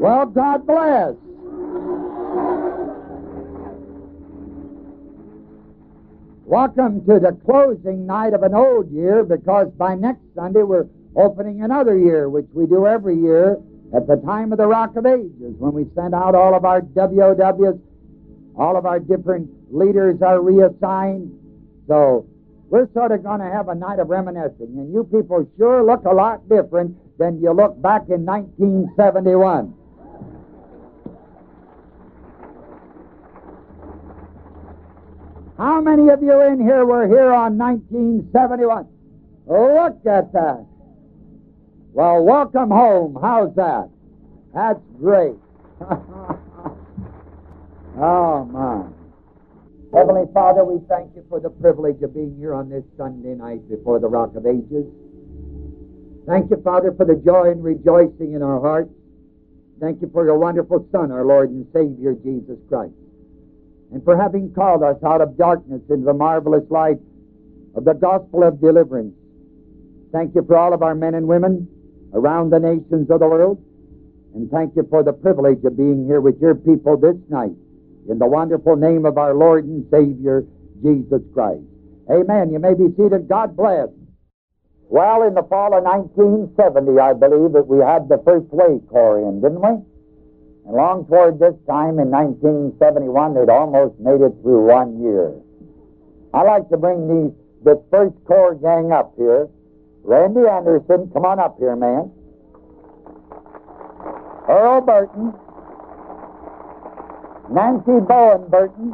Well, God bless. Welcome to the closing night of an old year, because by next Sunday we're opening another year, which we do every year at the time of the Rock of Ages, when we send out all of our WOWs. All of our different leaders are reassigned. So we're sort of going to have a night of reminiscing, and you people sure look a lot different than you look back in 1971. How many of you in here were here on 1971? Look at that. Well, welcome home. How's that? That's great. Oh, my. Heavenly Father, we thank you for the privilege of being here on this Sunday night before the Rock of Ages. Thank you, Father, for the joy and rejoicing in our hearts. Thank you for your wonderful Son, our Lord and Savior, Jesus Christ, and for having called us out of darkness into the marvelous light of the gospel of deliverance. Thank you for all of our men and women around the nations of the world, and thank you for the privilege of being here with your people this night, in the wonderful name of our Lord and Savior, Jesus Christ. Amen. You may be seated. God bless. Well, in the fall of 1970, I believe that we had the first wave corps in, didn't we? And long toward this time in 1971, they'd almost made it through 1 year. I'd like to bring this first corps gang up here. Randy Anderson, come on up here, man. Earl Burton. Nancy Bowen Burton.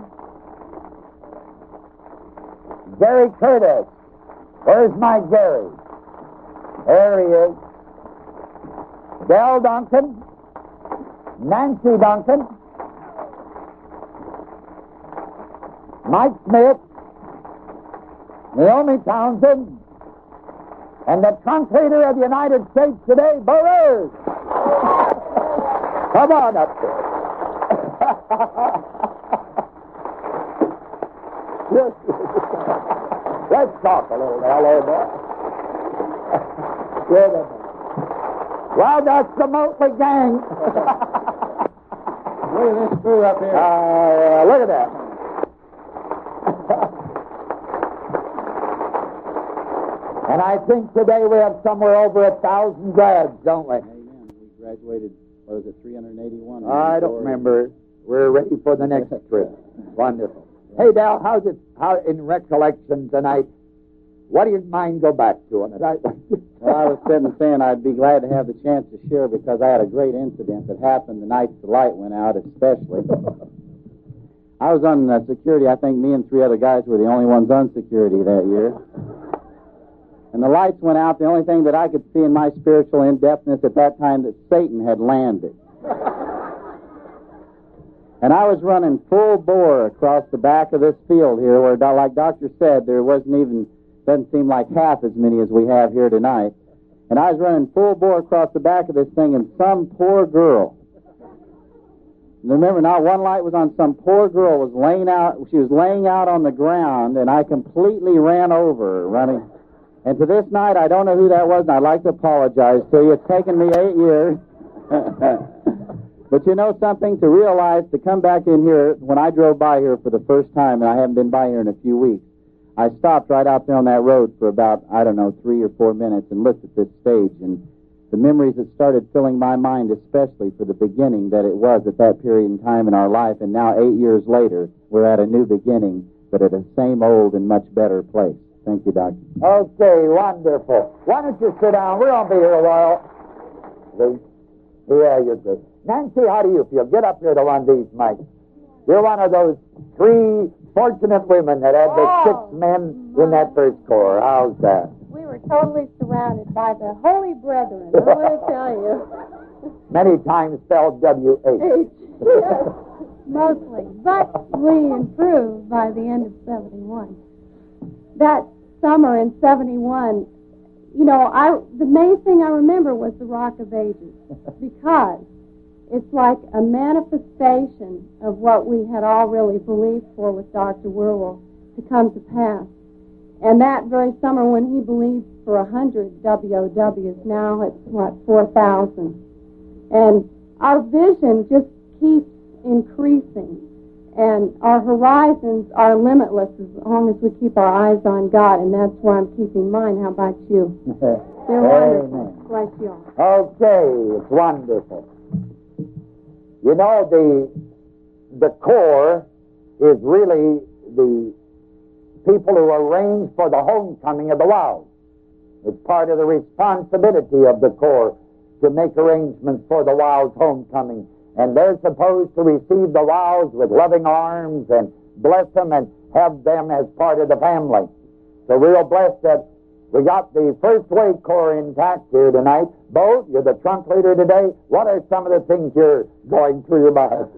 Gary Curtis. Where's my Gary? There he is. Del Duncan. Nancy Duncan. Mike Smith. Naomi Townsend. And the trunk leader of the United States today, Burr. Come on up here. Let's talk a little now, Lord. Well, that's the Motley gang. Look at this crew up here. Look at that. And I think today we have somewhere over 1,000 grads, don't we? Amen. We graduated, what was it, 381? I don't remember. We're ready for the next trip. Wonderful. Hey, Dal, how in recollection tonight, what do you mind go back to on it? Well, I was sitting saying I'd be glad to have the chance to share, because I had a great incident that happened the night the light went out, especially. I was on security. I think me and 3 other guys were the only ones on security that year. And the lights went out. The only thing that I could see in my spiritual in-depthness at that time, that Satan had landed. And I was running full bore across the back of this field here, where, like Doctor said, there doesn't seem like half as many as we have here tonight. And I was running full bore across the back of this thing, and some poor girl. Remember, not one light was on. Some poor girl was laying out. She was laying out on the ground, and I completely ran over her, running. And to this night, I don't know who that was, and I'd like to apologize to you. It's taken me 8 years. But you know something? To realize, to come back in here, when I drove by here for the first time, and I haven't been by here in a few weeks, I stopped right out there on that road for about, 3 or 4 minutes and looked at this stage, and the memories that started filling my mind, especially for the beginning that it was at that period in time in our life, and now 8 years later, we're at a new beginning, but at a same old and much better place. Thank you, Doctor. Okay, wonderful. Why don't you sit down? We're going to be here a while. Yeah, you're good. Nancy, how do you feel? Get up here to one of these mics. You're one of those 3 fortunate women that had the 6 men in that first corps. How's that? We were totally surrounded by the holy brethren, I want to tell you. Many times spelled W-H. Yes, mostly. But we improved by the end of 71. That summer in 71, the main thing I remember was the Rock of Ages, because it's like a manifestation of what we had all really believed for with Dr. Wierwille to come to pass. And that very summer, when he believed for 100 WOWs, now it's, 4,000. And our vision just keeps increasing, and our horizons are limitless as long as we keep our eyes on God, and that's why I'm keeping mine. How about you? They're wonderful. Bless you all. Okay, it's wonderful. You know, the corps is really the people who arrange for the homecoming of the wild. It's part of the responsibility of the corps to make arrangements for the wild's homecoming. And they're supposed to receive the wilds with loving arms and bless them and have them as part of the family. So we're real blessed that we got the First Way Corps intact here tonight. Bo, you're the trunk leader today. What are some of the things you're going through your mind?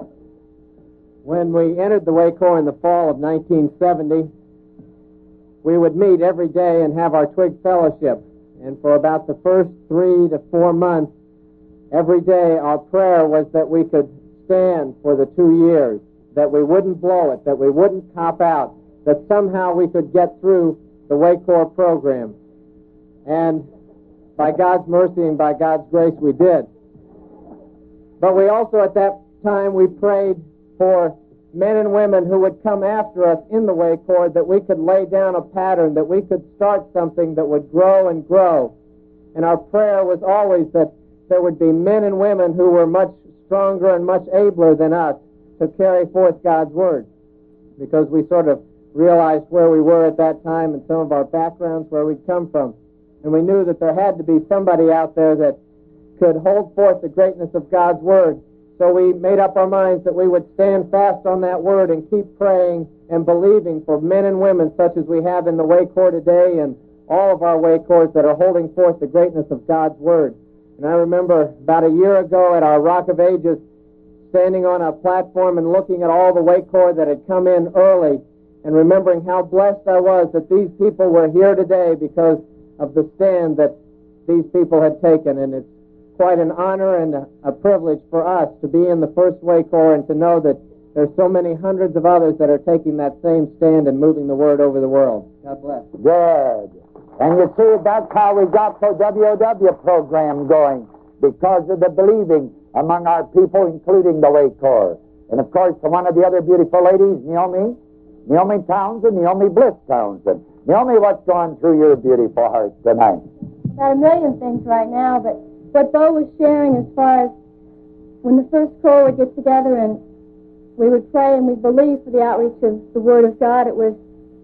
When we entered the Way Corps in the fall of 1970, we would meet every day and have our Twig Fellowship. And for about the first 3 to 4 months, every day our prayer was that we could stand for the 2 years, that we wouldn't blow it, that we wouldn't cop out, that somehow we could get through the Way Corps program. And by God's mercy and by God's grace, we did. But we also at that time, we prayed for men and women who would come after us in the Way Corps, that we could lay down a pattern, that we could start something that would grow and grow. And our prayer was always that there would be men and women who were much stronger and much abler than us to carry forth God's Word. Because we sort of realized where we were at that time and some of our backgrounds, where we'd come from. And we knew that there had to be somebody out there that could hold forth the greatness of God's Word. So we made up our minds that we would stand fast on that Word and keep praying and believing for men and women such as we have in the Way Corps today and all of our Way Corps that are holding forth the greatness of God's Word. And I remember about a year ago at our Rock of Ages, standing on a platform and looking at all the Way Corps that had come in early and remembering how blessed I was that these people were here today because of the stand that these people had taken. And it's quite an honor and a privilege for us to be in the First Way Corps and to know that there's so many hundreds of others that are taking that same stand and moving the Word over the world. God bless. Good. And you see, that's how we got the WOW program going, because of the believing among our people, including the Way Corps. And of course, one of the other beautiful ladies, Naomi Townsend, Naomi Bliss Townsend. Naomi, what's going through your beautiful heart tonight? About a million things right now, but what Bo was sharing as far as when the First Corps would get together and we would pray and we believe for the outreach of the Word of God, it was,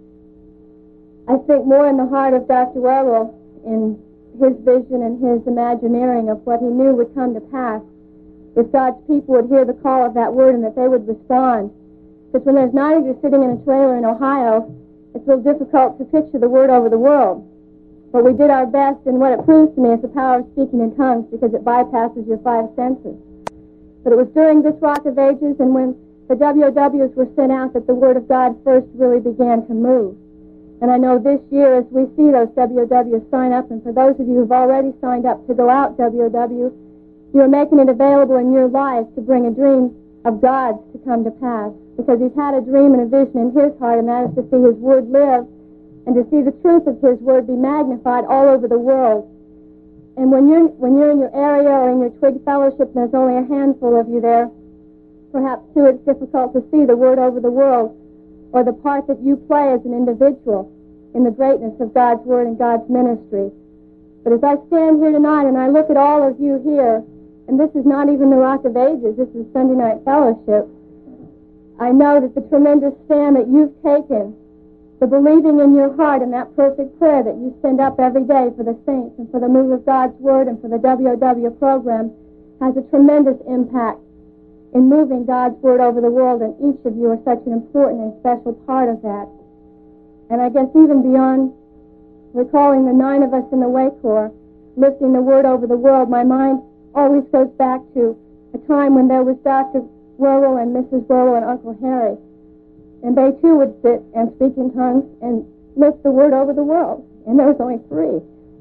I think, more in the heart of Dr. Werrell in his vision and his imagineering of what he knew would come to pass if God's people would hear the call of that Word and that they would respond. Because when there's 90 just sitting in a trailer in Ohio, it's a little difficult to picture the Word over the world. But we did our best, and what it proves to me is the power of speaking in tongues, because it bypasses your 5 senses. But it was during this Rock of Ages and when the WOWs were sent out that the Word of God first really began to move. And I know this year, as we see those WOWs sign up, and for those of you who've already signed up to go out WOW, you're making it available in your life to bring a dream of God's to come to pass. Because He's had a dream and a vision in His heart, and that is to see His Word live and to see the truth of His Word be magnified all over the world. And when you're in your area or in your Twig Fellowship and there's only a handful of you there, perhaps too it's difficult to see the Word over the world or the part that you play as an individual in the greatness of God's Word and God's ministry. But as I stand here tonight and I look at all of you here, and this is not even the Rock of Ages, this is Sunday Night Fellowship, I know that the tremendous stand that you've taken, the believing in your heart and that perfect prayer that you send up every day for the saints and for the move of God's Word and for the WOW program has a tremendous impact in moving God's Word over the world, and each of you are such an important and special part of that. And I guess even beyond recalling the 9 of us in the Way Corps lifting the Word over the world, my mind always goes back to a time when there was Dr. Werrell and Mrs. Werrell and Uncle Harry. And they too would sit and speak in tongues and lift the Word over the world. And there was only 3.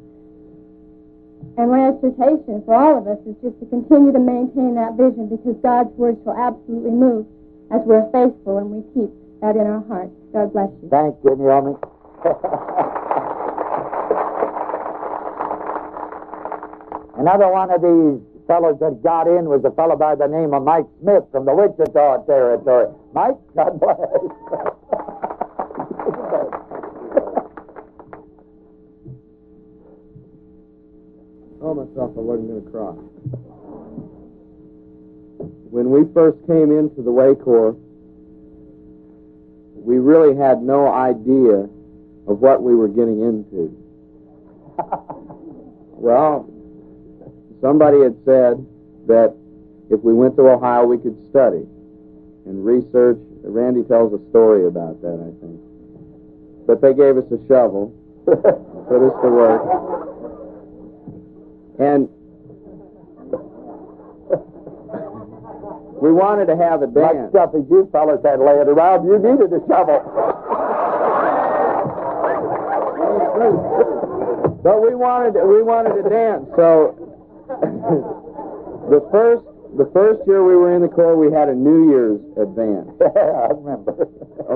And my exhortation for all of us is just to continue to maintain that vision, because God's Word shall absolutely move as we're faithful and we keep that in our hearts. God bless you. Thank you, Naomi. Another one of these fellows that got in was a fellow by the name of Mike Smith from the Wichita territory. Mike, God bless. Oh, myself, I wasn't going to cry. When we first came into the Way Corps, we really had no idea of what we were getting into. Well, somebody had said that if we went to Ohio, we could study and research. Randy tells a story about that, I think. But they gave us a shovel, put us to work. And we wanted to have a dance. Like stuff as you fellas had laying around, you needed a shovel. But we wanted to dance. So the first year we were in the Corps, we had a New Year's advance. I remember.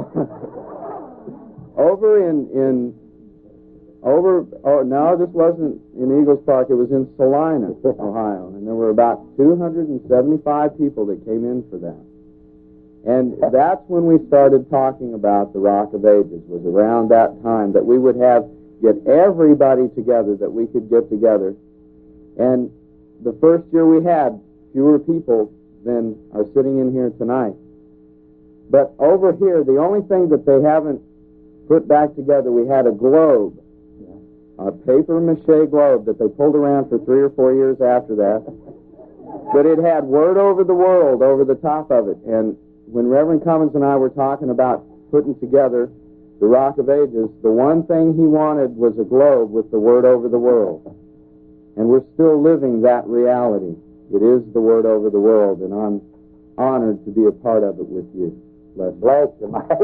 No, this wasn't in Eagles Park. It was in Salina, Ohio, and there were about 275 people that came in for that. And that's when we started talking about the Rock of Ages. Was around that time that we would get everybody together that we could get together. And the first year we had fewer people than are sitting in here tonight. But over here, the only thing that they haven't put back together, we had a globe, a papier-mâché globe that they pulled around for 3 or 4 years after that. But it had Word Over the World over the top of it. And when Reverend Cummins and I were talking about putting together the Rock of Ages, the one thing he wanted was a globe with the Word Over the World. And we're still living that reality. It is the Word Over the World, and I'm honored to be a part of it with you. Bless you, Mike.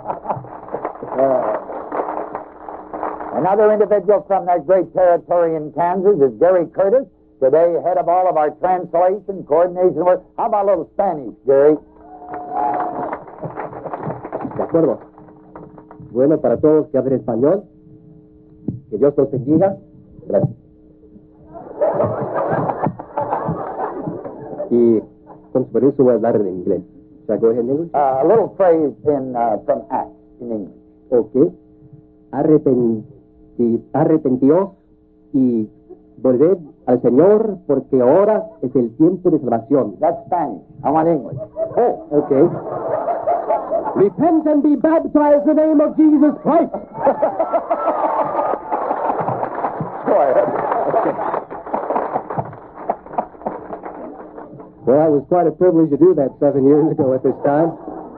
Another individual from that great territory in Kansas is Gary Curtis, today head of all of our translation, coordination work. How about a little Spanish, Gary? De acuerdo. Bueno, para todos que hablen español, que Dios los bendiga. Gracias. Y con su permiso voy a hablar en inglés. Shall I go ahead in English? A little phrase from Acts in English. Okay. Arrepentíos y volved al Señor, porque ahora es el tiempo de salvación. That's Spanish. I want English. Oh, okay. Repent and be baptized in the name of Jesus Christ. Go ahead. Well, it was quite a privilege to do that 7 years ago at this time.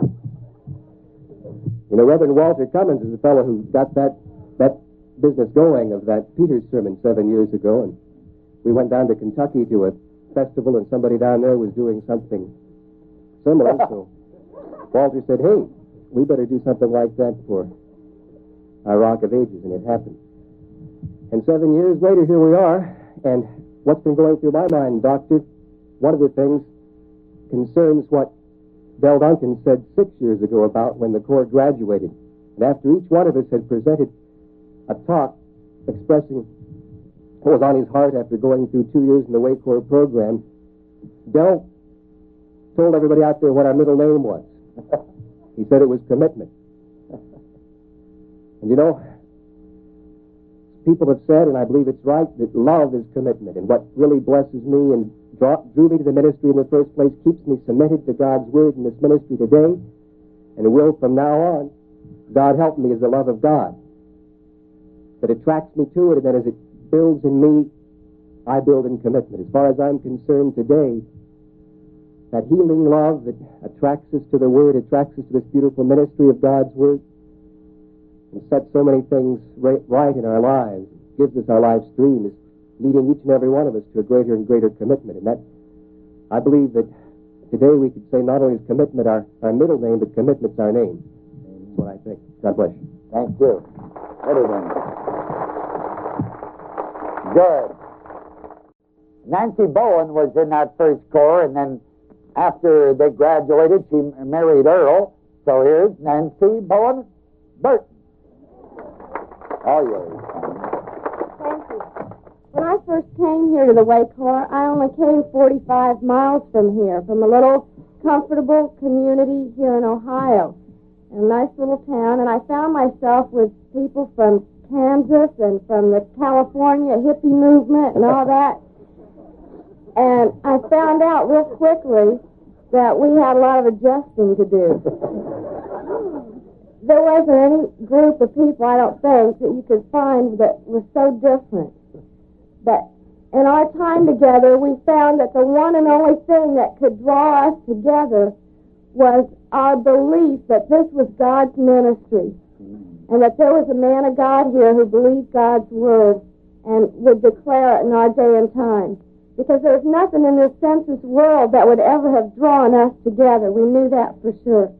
You know, Reverend Walter Cummins is the fellow who got that business going of that Peter's sermon 7 years ago, and we went down to Kentucky to a festival, and somebody down there was doing something similar, so Walter said, hey, we better do something like that for our Rock of Ages, and it happened. And 7 years later, here we are, and what's been going through my mind, Doctor, one of the things concerns what Bell Duncan said 6 years ago about when the Corps graduated. And after each one of us had presented a talk expressing what was on his heart after going through 2 years in the Way Corps program, Bell told everybody out there what our middle name was. He said it was commitment. And you know, people have said, and I believe it's right, that love is commitment. And what really blesses me and drew me to the ministry in the first place, keeps me cemented to God's Word in this ministry today, and will from now on. God help me, is the love of God that attracts me to it, and then as it builds in me, I build in commitment. As far as I'm concerned today, that healing love that attracts us to the Word, attracts us to this beautiful ministry of God's Word, and sets so many things right in our lives, gives us our life's dream, is leading each and every one of us to a greater and greater commitment. And that, I believe that today we could say not only is commitment our middle name, but commitment's our name. That's what I think. God bless you. Thank you. Everyone. Good. Nancy Bowen was in that first Corps, and then after they graduated, she married Earl. So here's Nancy Bowen Burton. All yours. Thank you. When I first came here to the Way Corps, I only came 45 miles from here, from a little comfortable community here in Ohio, in a nice little town, and I found myself with people from Kansas and from the California hippie movement and all that. And I found out real quickly that we had a lot of adjusting to do. There wasn't any group of people, I don't think, that you could find that was so different. But in our time together, we found that the one and only thing that could draw us together was our belief that this was God's ministry, and that there was a man of God here who believed God's word and would declare it in our day and time. Because there's nothing in this census world that would ever have drawn us together. We knew that for sure.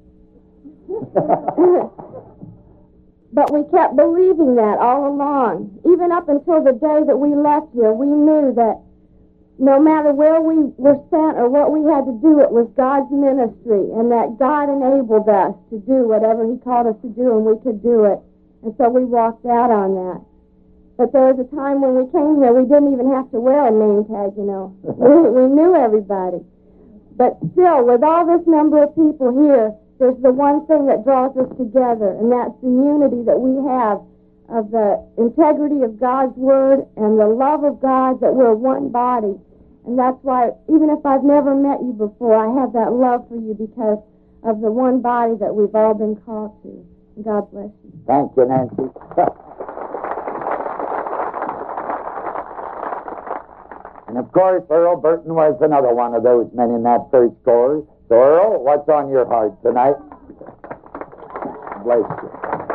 But we kept believing that all along. Even up until the day that we left here, we knew that no matter where we were sent or what we had to do, it was God's ministry, and that God enabled us to do whatever He called us to do, and we could do it. And so we walked out on that. But there was a time when we came here, we didn't even have to wear a name tag, you know. We knew everybody. But still, with all this number of people here, there's the one thing that draws us together, and that's the unity that we have of the integrity of God's Word and the love of God, that we're one body. And that's why, even if I've never met you before, I have that love for you because of the one body that we've all been called to. God bless you. Thank you, Nancy. And of course, Earl Burton was another one of those men in that first corps. So, Earl, what's on your heart tonight? Bless you.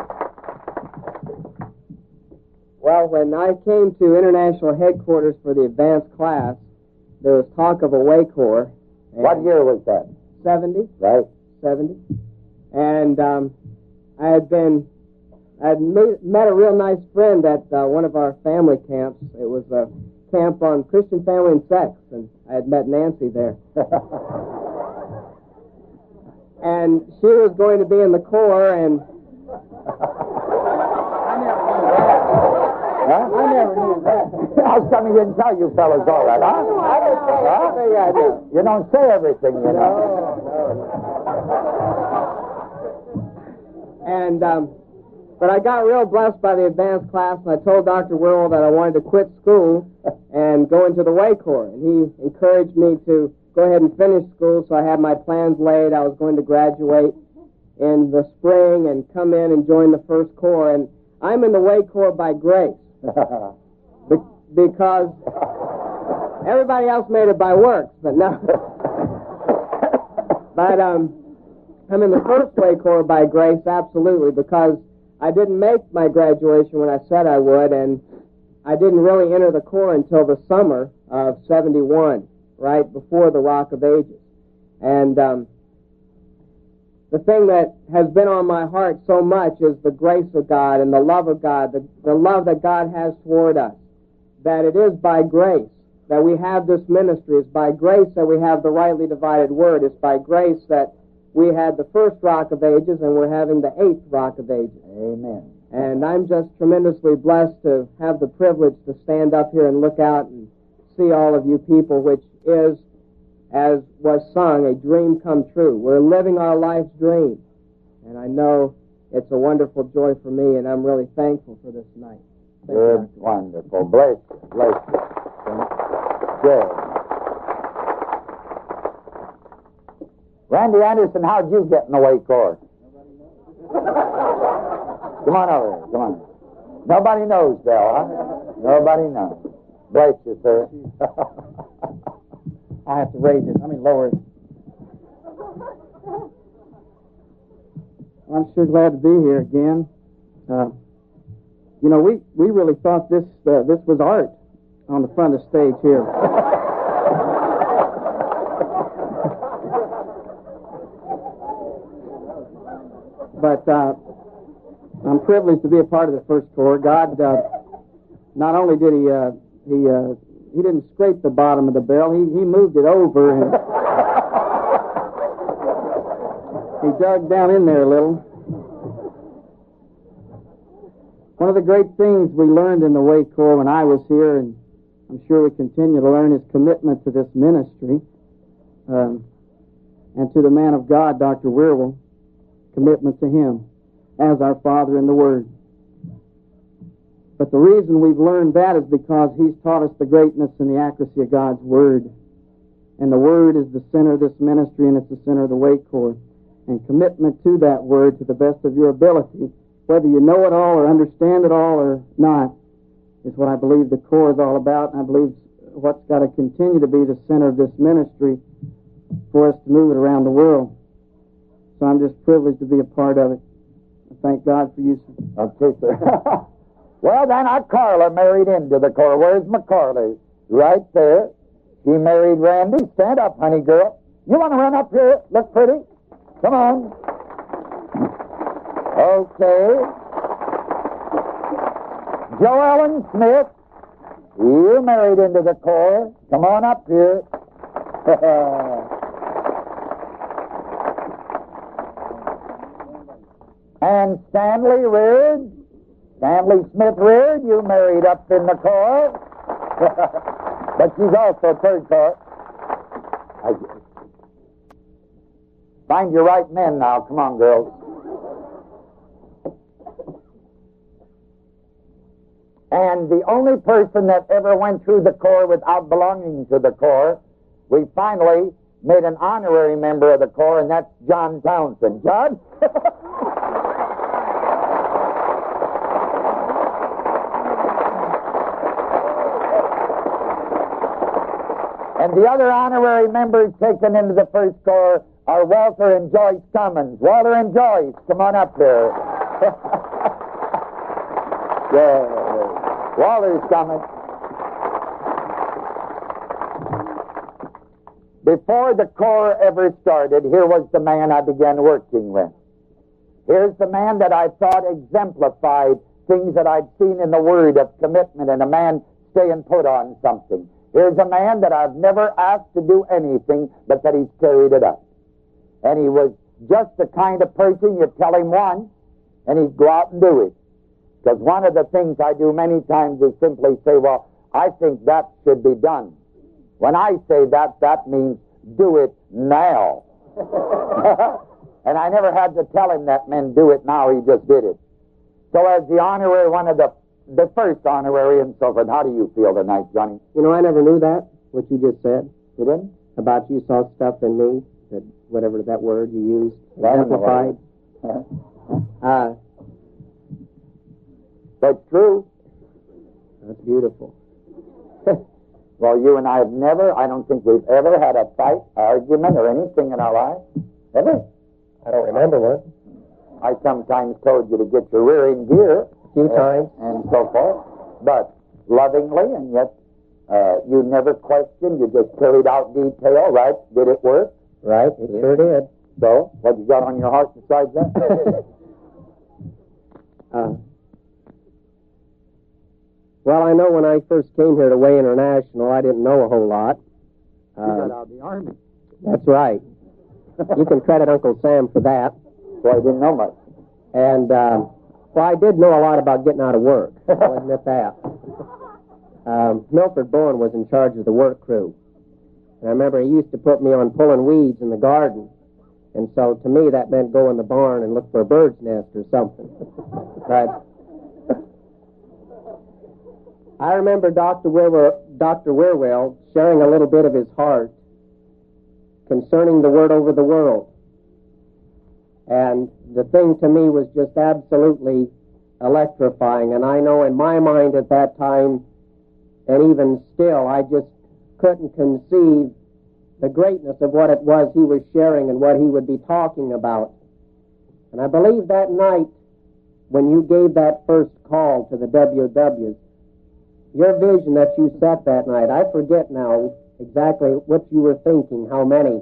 Well, when I came to international headquarters for the advanced class, there was talk of a Way Corps. What year was that? 70. Right. 70. And I had met a real nice friend at one of our family camps. It was a camp on Christian family and sex, and I had met Nancy there. And she was going to be in the Corps, and I never knew that. How come he didn't tell you fellas all that, huh? You don't say everything, you know. And but I got real blessed by the advanced class, and I told Dr. Wirral that I wanted to quit school and go into the Way Corps. And he encouraged me to go ahead and finish school, so I had my plans laid. I was going to graduate in the spring and come in and join the First Corps. And I'm in the Way Corps by grace. Because everybody else made it by works, but no. But I'm in the First Way Corps by grace, absolutely, because I didn't make my graduation when I said I would, and I didn't really enter the Corps until the summer of 71, right before the Rock of Ages. And the thing that has been on my heart so much is the grace of God and the love of God, the love that God has toward us, that it is by grace that we have this ministry. It's by grace that we have the rightly divided word. It's by grace that we had the first Rock of Ages, and we're having the 8th Rock of Ages. Amen. And I'm just tremendously blessed to have the privilege to stand up here and look out and see all of you people, which is, as was sung, a dream come true. We're living our life's dream. And I know it's a wonderful joy for me, and I'm really thankful for this night. Good, wonderful. Bless you, bless you. Good. Randy Anderson, how'd you get in the Way Corps? Come on over here, come on. Nobody knows, Bill, huh? Nobody knows. Bless you, sir. I have to raise it. Lower it. I'm sure glad to be here again. We really thought this was art on the front of the stage here. But I'm privileged to be a part of the First Corps. God, not only did he didn't scrape the bottom of the barrel, he moved it over and he dug down in there a little. One of the great things we learned in the Way Corps when I was here, and I'm sure we continue to learn his commitment to this ministry, and to the man of God, Dr. Wierwille, commitment to him as our Father in the Word. But the reason we've learned that is because he's taught us the greatness and the accuracy of God's Word. And the Word is the center of this ministry, and it's the center of the Way Corps. And commitment to that Word to the best of your ability, whether you know it all or understand it all or not, is what I believe the Corps is all about, and I believe what's got to continue to be the center of this ministry for us to move it around the world. So I'm just privileged to be a part of it. I thank God for you, sir. Okay, sir. Well, then, Carla married into the Corps. Where's McCarley? Right there. She married Randy. Stand up, honey girl. You want to run up here? Look pretty? Come on. Okay. Joe Ellen Smith, you married into the Corps. Come on up here. And Stanley Reard, Stanley Smith Reard, you married up in the Corps. But she's also Third Corps. Find your right men now. Come on, girls. And the only person that ever went through the Corps without belonging to the Corps, we finally made an honorary member of the Corps, and that's John Townsend. John? And the other honorary members taken into the First Corps are Walter and Joyce Cummins. Walter and Joyce, come on up here. Yeah, Walter's coming. Before the Corps ever started, here was the man I began working with. Here's the man that I thought exemplified things that I'd seen in the Word of commitment and a man staying put on something. Here's a man that I've never asked to do anything, but that he's carried it up. And he was just the kind of person you tell him once, and he'd go out and do it. Because one of the things I do many times is simply say, well, I think that should be done. When I say that, that means do it now. And I never had to tell him that meant do it now, he just did it. So as the honorary, one of the first honorary and so forth, how do you feel tonight, Johnny? You know, I never knew that, what you just said. You didn't? About you saw stuff in me, that whatever that word you used, exemplified. That's true. That's beautiful. Well, you and I have never, I don't think we've ever had a fight, argument, or anything in our lives. Ever? I don't remember one. I sometimes told you to get your rear in gear. A few times. And so forth. But lovingly, and yet you never questioned, you just carried out detail, right? Did it work? Right, it sure did. So, what you got on your heart besides that? Well, I know when I first came here to Way International, I didn't know a whole lot. You got out of the Army. That's right. You can credit Uncle Sam for that. So I didn't know much. And, well, I did know a lot about getting out of work. I'll admit that. Milford Bowen was in charge of the work crew. And I remember he used to put me on pulling weeds in the garden. And so to me that meant go in the barn and look for a bird's nest or something. But I remember Dr. Wierwille sharing a little bit of his heart concerning the Word over the world. And the thing to me was just absolutely electrifying. And I know in my mind at that time, and even still, I just couldn't conceive the greatness of what it was he was sharing and what he would be talking about. And I believe that night, when you gave that first call to the WWs, your vision that you set that night, I forget now exactly what you were thinking, how many.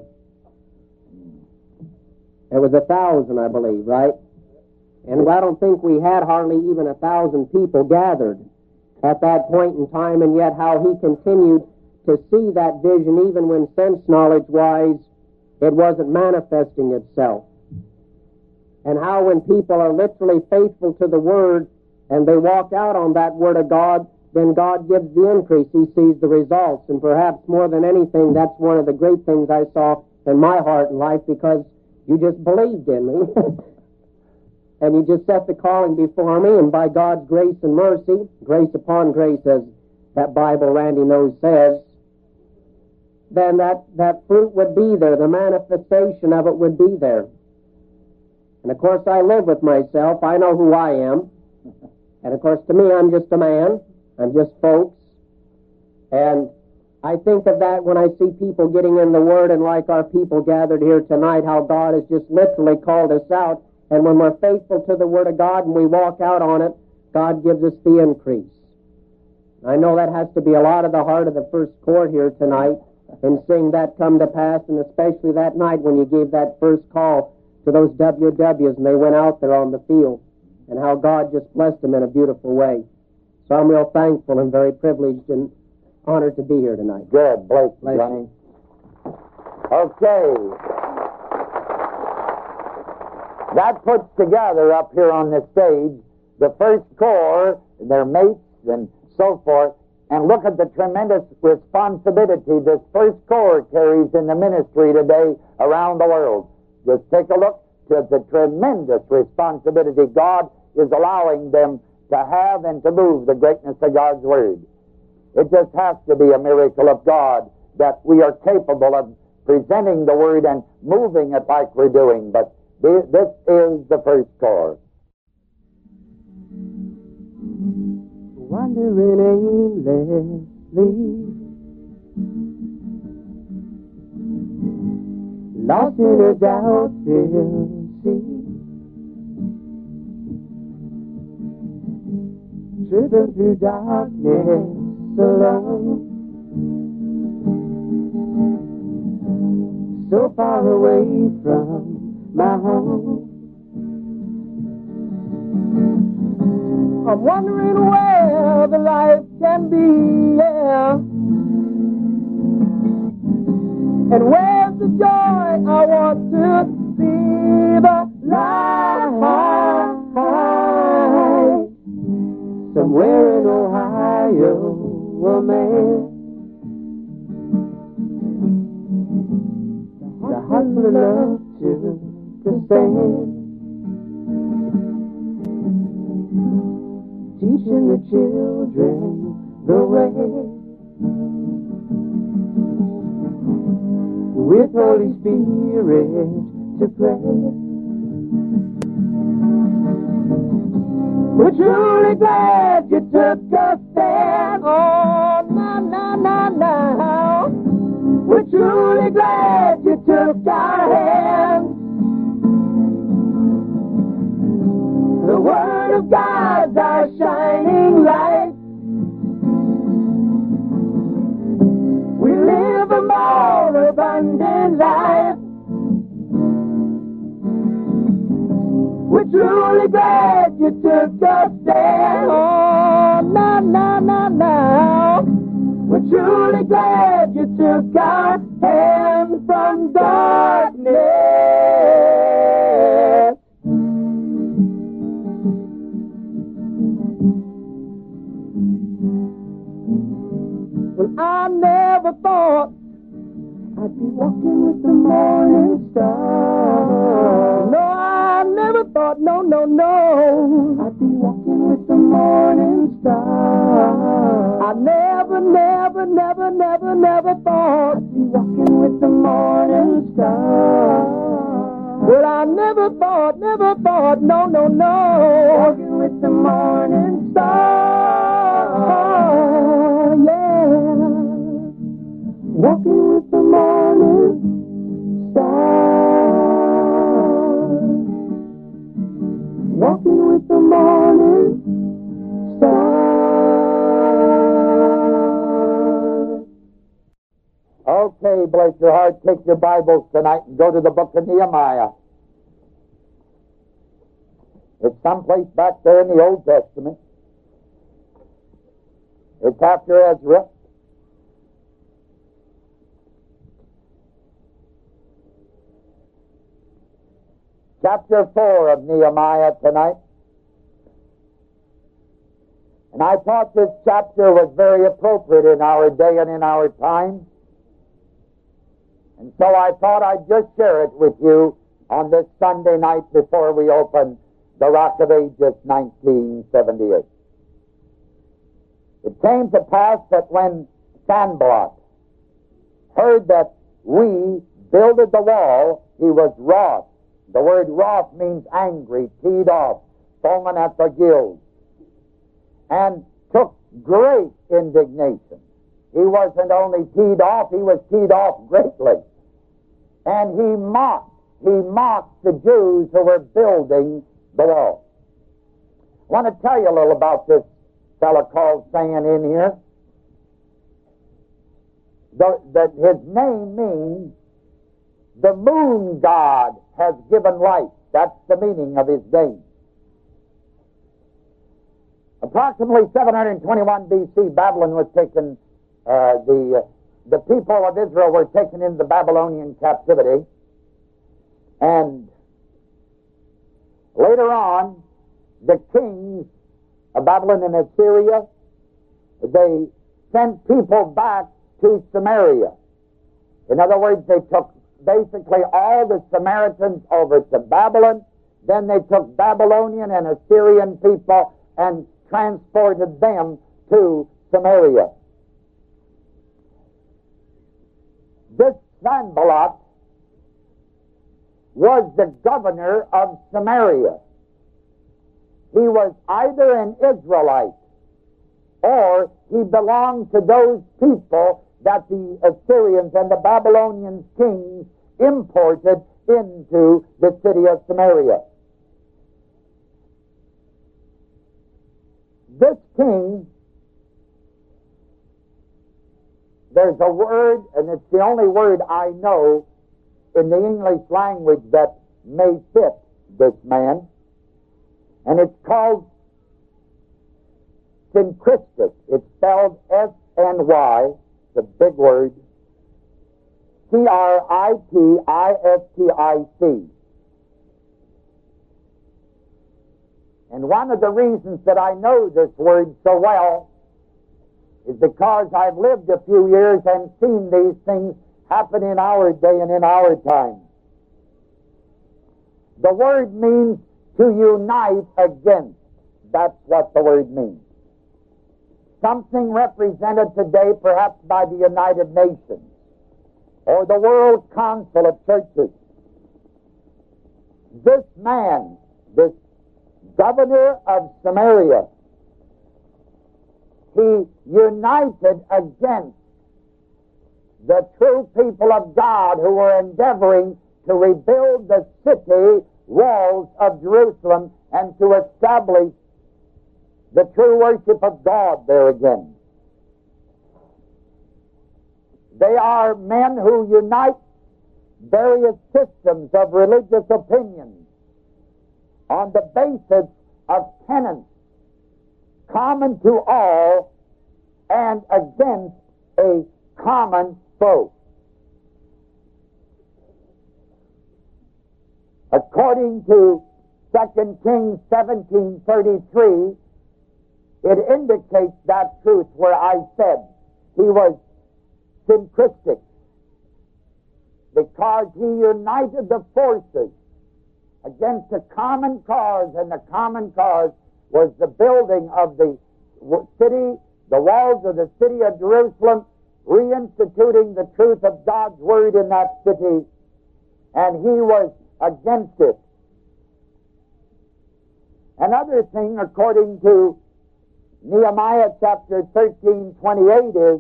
It was 1,000, I believe, right? And I don't think we had hardly even 1,000 people gathered at that point in time, and yet how he continued to see that vision even when sense knowledge-wise it wasn't manifesting itself. And how when people are literally faithful to the Word and they walk out on that Word of God, then God gives the increase. He sees the results. And perhaps more than anything, that's one of the great things I saw in my heart and life, because you just believed in me. And you just set the calling before me, and by God's grace and mercy, grace upon grace, as that Bible Randy knows says, then that fruit would be there. The manifestation of it would be there. And of course, I live with myself. I know who I am. And of course, to me, I'm just a man. I'm just folks. And I think of that when I see people getting in the Word, and like our people gathered here tonight, how God has just literally called us out. And when we're faithful to the Word of God and we walk out on it, God gives us the increase. I know that has to be a lot of the heart of the first chord here tonight, in seeing that come to pass, and especially that night when you gave that first call to those WWs and they went out there on the field, and how God just blessed them in a beautiful way. So I'm real thankful and very privileged and honored to be here tonight. Good. Bless you, Johnny. Okay. That puts together up here on the stage the first corps, their mates and so forth, and look at the tremendous responsibility this first corps carries in the ministry today around the world. Just take a look to the tremendous responsibility God is allowing them to have and to move the greatness of God's Word. It just has to be a miracle of God that we are capable of presenting the Word and moving it like we're doing. But this is the first corps. Wandering aimlessly, lost in a doubtful sea, driven through darkness alone, so far away from my home. I'm wondering where the life can be, yeah. And where's the joy I want to see the light? Somewhere in Ohio, a man, the husband loved to stand, teaching the children the way, with Holy Spirit to pray. We're truly glad you took a stand. Oh, no. We're truly glad you took our hand. The Word of God's our shining light. We live a more abundant life. We're truly glad you took a stand. Oh, no. We're truly glad you took our hand from darkness. Well, I never thought I'd be walking with the morning star. No, I never thought, no, I'd be walking with the morning star. I never thought I'd be walking with the morning star. Well, I never thought, no, walking with the morning star, yeah. Walking with the morning star. Walking with the morning star. Okay, bless your heart, take your Bibles tonight and go to the book of Nehemiah. It's someplace back there in the Old Testament. It's after Ezra. Chapter 4 of Nehemiah tonight. And I thought this chapter was very appropriate in our day and in our time. And so I thought I'd just share it with you on this Sunday night before we open the Rock of Ages 1978. It came to pass that when Sanballat heard that we builded the wall, he was wroth. The word wroth means angry, teed off, foaming at the gills, and took great indignation. He wasn't only teed off, he was teed off greatly. And he mocked the Jews who were building the wall. I want to tell you a little about this fellow called saying in here. That his name means the moon god has given light. That's the meaning of his name. Approximately 721 BC, Babylon was taken, the people of Israel were taken into the Babylonian captivity. And later on, the kings of Babylon and Assyria, they sent people back to Samaria. In other words, they took basically all the Samaritans over to Babylon. Then they took Babylonian and Assyrian people and transported them to Samaria. This Sanballat was the governor of Samaria. He was either an Israelite or he belonged to those people that the Assyrians and the Babylonian kings imported into the city of Samaria. This king, there's a word, and it's the only word I know in the English language that may fit this man, and it's called Synchristic. It's spelled S-N-Y, it's a big word, C-R-I-T-I-S-T-I-C. And one of the reasons that I know this word so well is because I've lived a few years and seen these things happen in our day and in our time. The word means to unite against. That's what the word means. Something represented today perhaps by the United Nations or the World Council of Churches. This man, this governor of Samaria, he united against the true people of God who were endeavoring to rebuild the city walls of Jerusalem and to establish the true worship of God there again. They are men who unite various systems of religious opinions on the basis of tenets common to all and against a common foe. According to 2 Kings 17:33, it indicates that truth where I said he was synchristic, because he united the forces against a common cause, and the common cause was the building of the city, the walls of the city of Jerusalem, reinstituting the truth of God's Word in that city, and he was against it. Another thing, according to Nehemiah chapter 13:28, is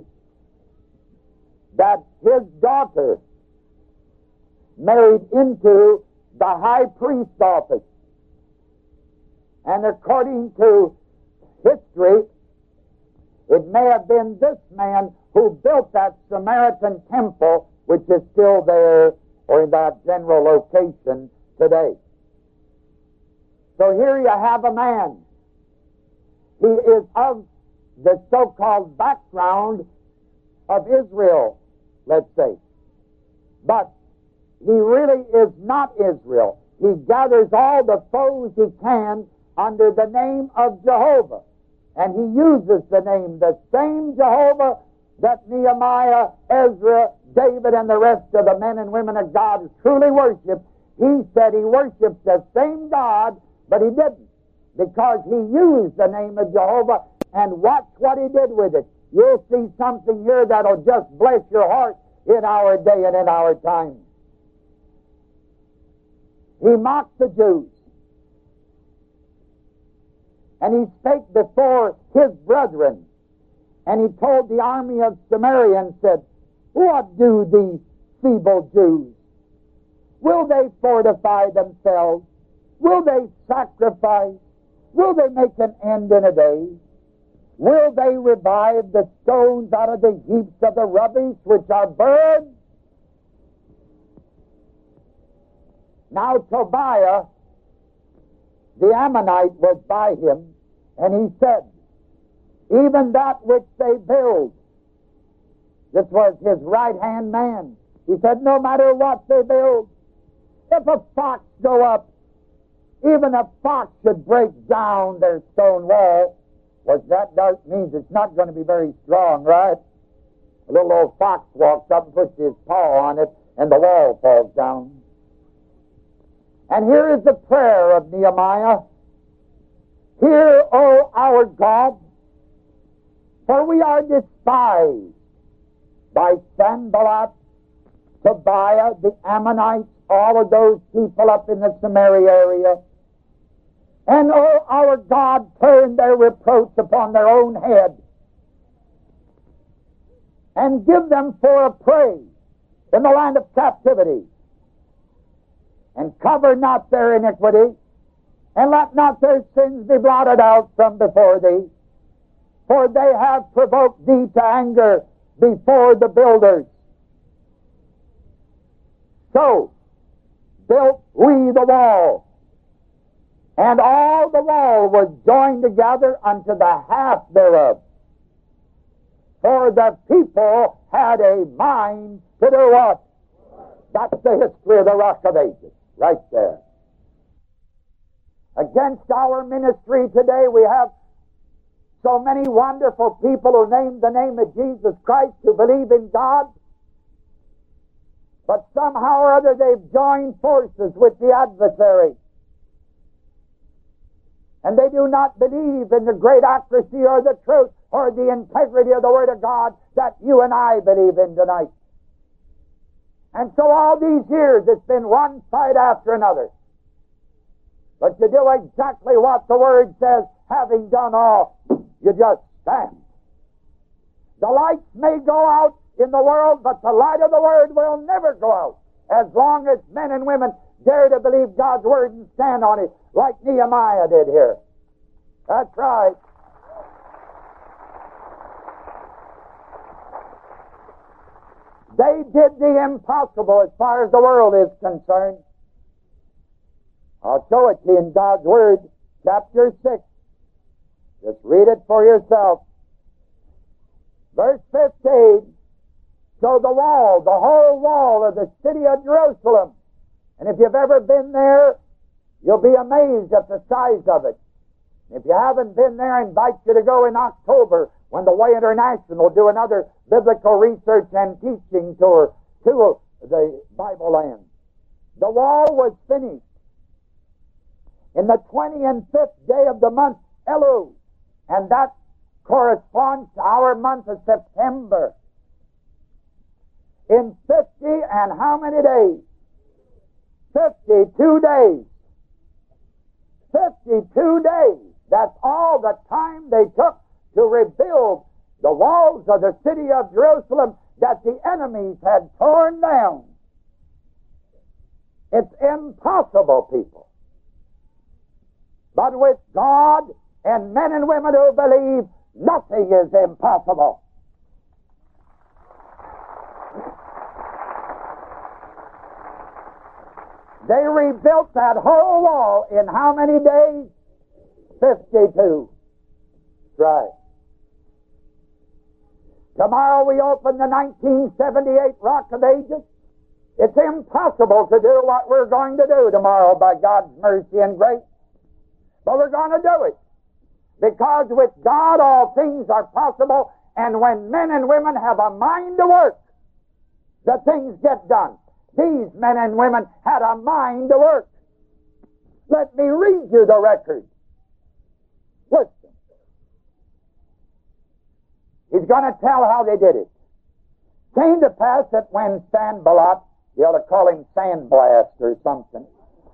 that his daughter married into the high priest office. And according to history, it may have been this man who built that Samaritan temple, which is still there or in that general location today. So here you have a man. He is of the so-called background of Israel, let's say. But he really is not Israel. He gathers all the foes he can under the name of Jehovah. And he uses the name, the same Jehovah that Nehemiah, Ezra, David, and the rest of the men and women of God truly worship. He said he worships the same God, but he didn't, because he used the name of Jehovah. And watch what he did with it. You'll see something here that'll just bless your heart in our day and in our time. He mocked the Jews. And he spake before his brethren. And he told the army of Samaria and said, what do these feeble Jews? Will they fortify themselves? Will they sacrifice? Will they make an end in a day? Will they revive the stones out of the heaps of the rubbish which are burned? Now Tobiah, the Ammonite, was by him, and he said, even that which they build, this was his right-hand man. He said, no matter what they build, if a fox go up, even a fox should break down their stone wall, what that does means it's not going to be very strong, right? A little old fox walks up and puts his paw on it, and the wall falls down. And here is the prayer of Nehemiah. Hear, O our God, for we are despised by Sanballat, Tobiah, the Ammonites, all of those people up in the Samaria area. And, O our God, turn their reproach upon their own head and give them for a prey in the land of captivity, and cover not their iniquity, and let not their sins be blotted out from before thee. For they have provoked thee to anger before the builders. So built we the wall, and all the wall was joined together unto the half thereof. For the people had a mind to do what? That's the history of the Rock of Ages, right there. Against our ministry today, we have so many wonderful people who name the name of Jesus Christ, who believe in God, but somehow or other they've joined forces with the adversary. And they do not believe in the great accuracy or the truth or the integrity of the Word of God that you and I believe in tonight. And so all these years it's been one fight after another. But to do exactly what the Word says, having done all, you just stand. The lights may go out in the world, but the light of the Word will never go out as long as men and women dare to believe God's Word and stand on it like Nehemiah did here. That's right. They did the impossible as far as the world is concerned. I'll show it to you in God's Word, chapter 6. Just read it for yourself. Verse 15. So the wall, the whole wall of the city of Jerusalem, and if you've ever been there, you'll be amazed at the size of it. If you haven't been there, I invite you to go in October when the Way International will do another biblical research and teaching tour to the Bible land. The wall was finished in the 25th day of the month Elul, and that corresponds to our month of September. In 50 and how many days? 52 days. 52 days. That's all the time they took to rebuild the walls of the city of Jerusalem that the enemies had torn down. It's impossible, people. But with God and men and women who believe, nothing is impossible. They rebuilt that whole wall in how many days? 52. Right. Tomorrow we open the 1978 Rock of Ages. It's impossible to do what we're going to do tomorrow by God's mercy and grace. But we're going to do it. Because with God all things are possible, and when men and women have a mind to work, the things get done. These men and women had a mind to work. Let me read you the record. Listen. He's going to tell how they did it. Came to pass that when Sanballat, you ought to call him Sandblast or something,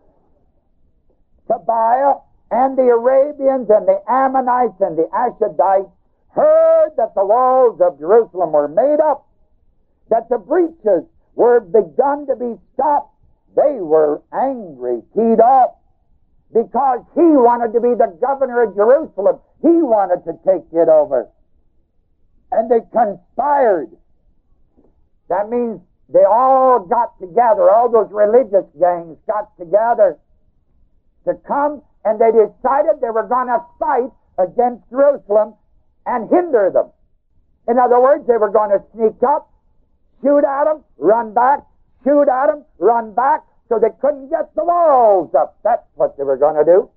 Tobiah and the Arabians and the Ammonites and the Ashdodites heard that the walls of Jerusalem were made up, that the breaches were begun to be stopped, they were angry, keyed up, because he wanted to be the governor of Jerusalem. He wanted to take it over. And they conspired. That means they all got together, all those religious gangs got together to come, and they decided they were going to fight against Jerusalem and hinder them. In other words, they were going to sneak up, shoot at them, run back, shoot at them, run back, so they couldn't get the walls up. That's what they were going to do.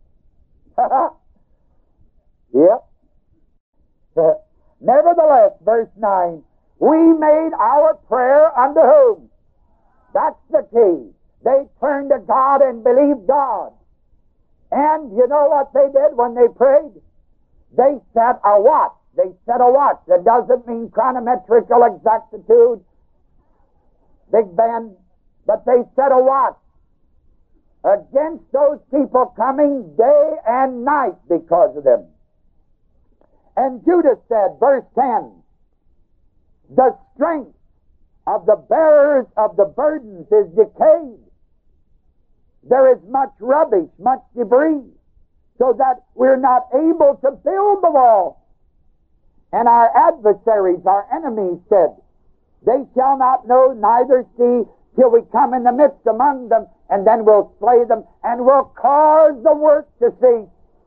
Yep. Nevertheless, verse 9, we made our prayer unto whom? That's the key. They turned to God and believed God. And you know what they did when they prayed? They set a watch. They set a watch. That doesn't mean chronometrical exactitude, Big Ben, but they set a watch against those people coming day and night because of them. And Judah said, verse 10, the strength of the bearers of the burdens is decayed. There is much rubbish, much debris, so that we're not able to build the wall. And our adversaries, our enemies, said, they shall not know neither see till we come in the midst among them, and then we'll slay them, and we'll cause the work to cease.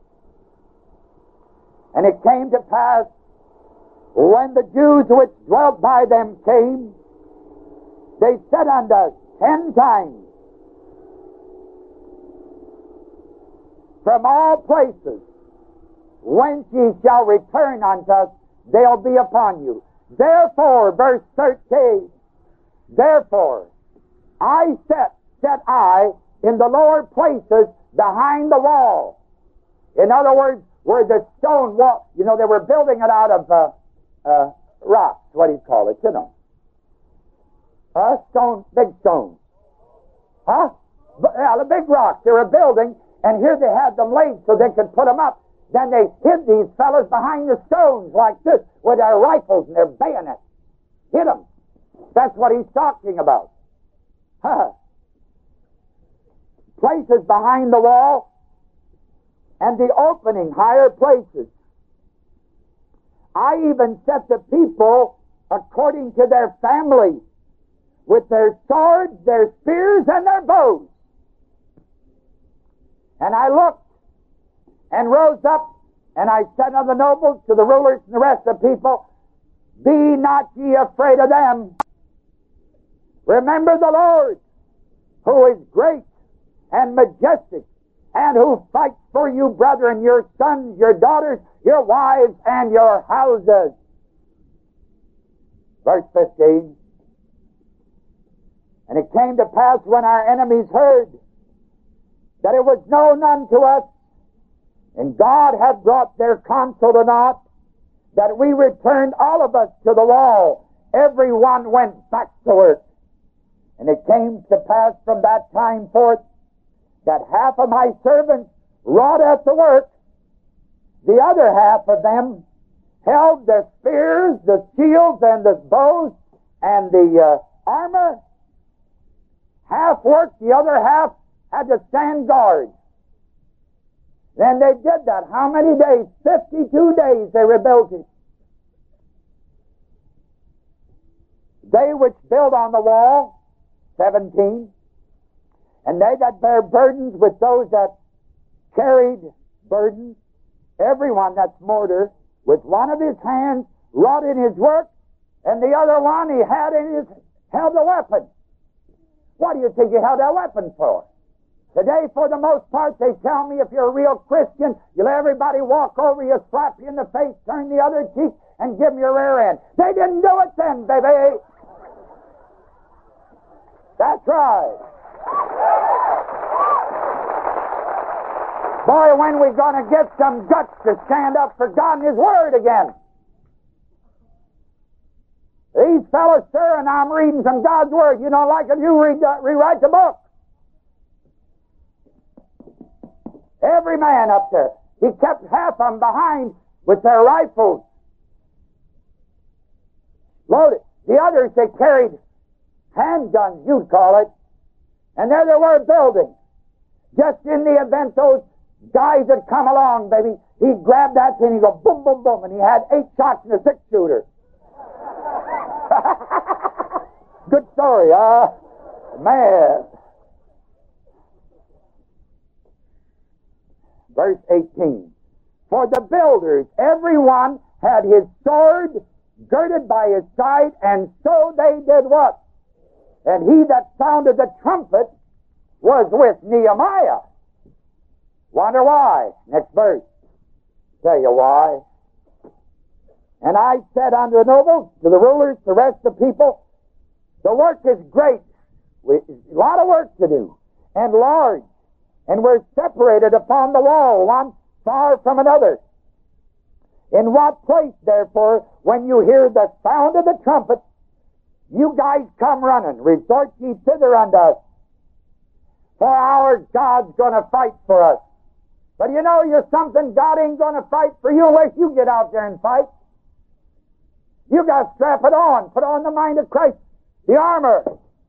And it came to pass, when the Jews which dwelt by them came, they said unto us 10 times, from all places whence ye shall return unto us, they'll be upon you. Therefore, verse 13, therefore, I set I in the lower places behind the wall. In other words, where the stone wall, they were building it out of rocks. What do you call it? Stone, big stones. Yeah, the big rocks. They were building, and here they had them laid so they could put them up. Then they hid these fellows behind the stones like this with their rifles and their bayonets. Hit them. That's what he's talking about. Places behind the wall and the opening, higher places. I even set the people according to their families, with their swords, their spears, and their bows. And I looked and rose up, and I said unto the nobles, to the rulers, and the rest of the people, be not ye afraid of them. Remember the Lord, who is great and majestic, and who fights for you, brethren, your sons, your daughters, your wives, and your houses. Verse 15. And it came to pass when our enemies heard that it was known unto us, and God had brought their counsel to naught, that we returned all of us to the wall. Every one went back to work. And it came to pass from that time forth that half of my servants wrought at the work. The other half of them held the spears, the shields, and the bows, and the armor. Half worked, the other half had to stand guard. Then they did that. How many days? 52 days they rebuilt it. They which build on the wall, 17, and they that bear burdens with those that carried burdens, everyone that's mortar, with one of his hands wrought in his work, and the other one he had in his held a weapon. What do you think he held that weapon for? Today, for the most part, they tell me if you're a real Christian, you let everybody walk over you, slap you in the face, turn the other cheek, and give them your rear end. They didn't do it then, baby. That's right. Boy, when we going to get some guts to stand up for God and His Word again? These fellows, sir, and I'm reading from God's Word. You don't like it, you rewrite the book. Every man up there, he kept half of them behind with their rifles loaded. The others, they carried handguns, you'd call it. And there they were building. Just in the event those guys had come along, baby, he'd grab that thing and he'd go boom, boom, boom, and he had 8 shots in a 6-shooter. Good story, man. Verse 18. For the builders, every one had his sword girded by his side, and so they did what? And he that sounded the trumpet was with Nehemiah. Wonder why? Next verse. Tell you why. And I said unto the nobles, to the rulers, to the rest of the people, the work is great. A lot of work to do. And large. And we're separated upon the wall, one far from another. In what place, therefore, when you hear the sound of the trumpet, you guys come running, resort ye thither unto us. For our God's going to fight for us. But you know you're something, God ain't going to fight for you unless you get out there and fight. You got to strap it on, put on the mind of Christ, the armor.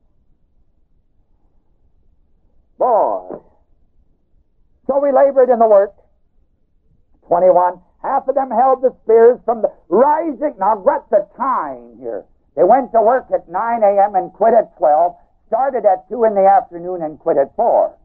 Boy. So we labored in the work. 21. Half of them held the spears from the rising. Now, what's the time here? They went to work at 9 a.m. and quit at 12. Started at 2 in the afternoon and quit at 4.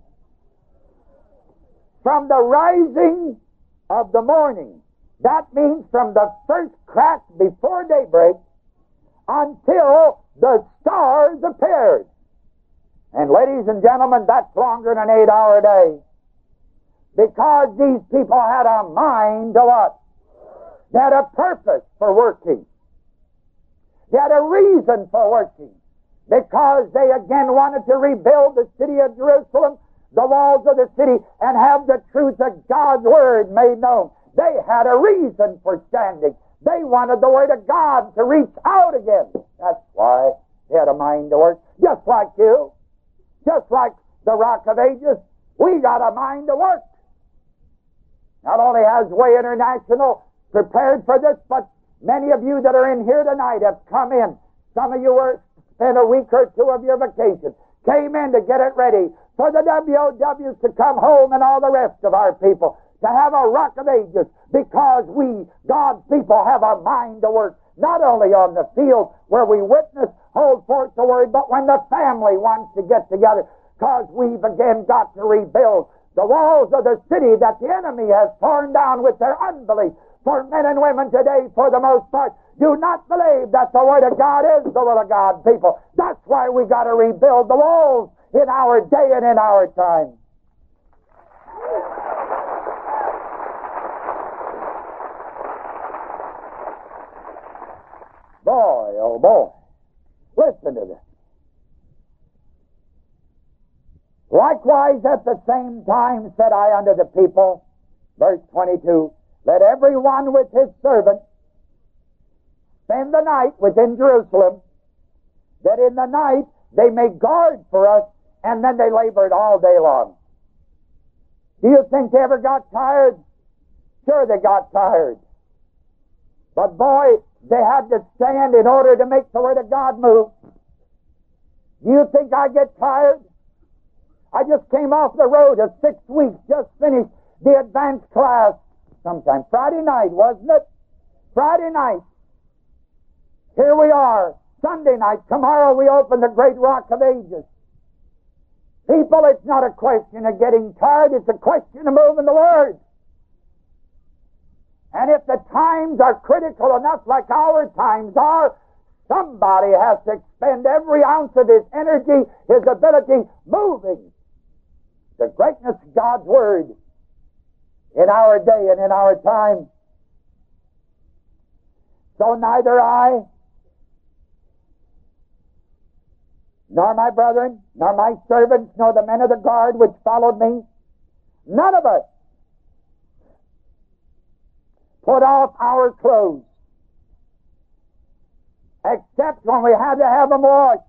From the rising of the morning. That means from the first crack before daybreak until the stars appeared. And ladies and gentlemen, that's longer than an 8-hour day. Because these people had a mind to what? They had a purpose for working. They had a reason for working. Because they again wanted to rebuild the city of Jerusalem, the walls of the city, and have the truth of God's Word made known. They had a reason for standing. They wanted the Word of God to reach out again. That's why they had a mind to work. Just like you. Just like the Rock of Ages. We got a mind to work. Not only has Way International prepared for this, but many of you that are in here tonight have come in. Some of you spent a week or two of your vacation. Came in to get it ready for the WOWs to come home and all the rest of our people to have a Rock of Ages, because we, God's people, have a mind to work. Not only on the field where we witness, hold forth the Word, but when the family wants to get together, because we've again got to rebuild the walls of the city that the enemy has torn down with their unbelief. For men and women today, for the most part, do not believe that the Word of God is the will of God, people. That's why we got to rebuild the walls in our day and in our time. Boy, oh boy. Listen to this. Likewise, at the same time said I unto the people, verse 22, let every one with his servant spend the night within Jerusalem, that in the night they may guard for us, and then they labored all day long. Do you think they ever got tired? Sure, they got tired. But boy, they had to stand in order to make the Word of God move. Do you think I get tired? I just came off the road of 6 weeks, just finished the advanced class sometime. Friday night, wasn't it? Friday night. Here we are. Sunday night. Tomorrow we open the great Rock of Ages. People, it's not a question of getting tired. It's a question of moving the Word. And if the times are critical enough like our times are, somebody has to expend every ounce of his energy, his ability, moving the greatness of God's Word in our day and in our time. So neither I, nor my brethren, nor my servants, nor the men of the guard which followed me, none of us put off our clothes, except when we had to have them washed.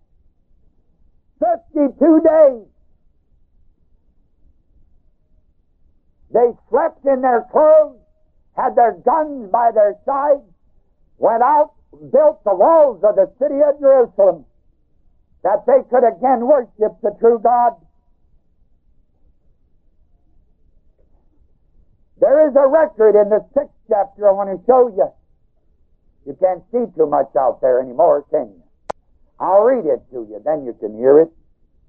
52 days. They slept in their clothes, had their guns by their sides, went out, built the walls of the city of Jerusalem, that they could again worship the true God. There is a record in the 6th chapter I want to show you. You can't see too much out there anymore, can you? I'll read it to you, then you can hear it.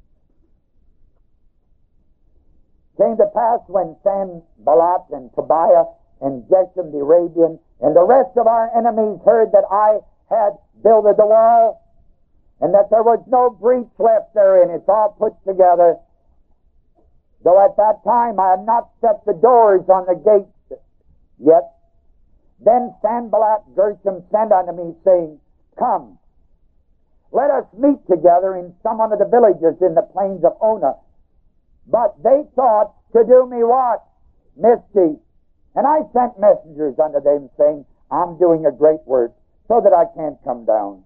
Came to pass when Sanballat and Tobiah and Geshem the Arabian and the rest of our enemies heard that I had builded the wall, and that there was no breach left therein. It's all put together. Though at that time I had not set the doors on the gates yet. Then Sanballat Geshem sent unto me, saying, Come, let us meet together in some one of the villages in the plains of Ona. But they thought to do me what? Mischief. And I sent messengers unto them, saying, I'm doing a great work, so that I can't come down.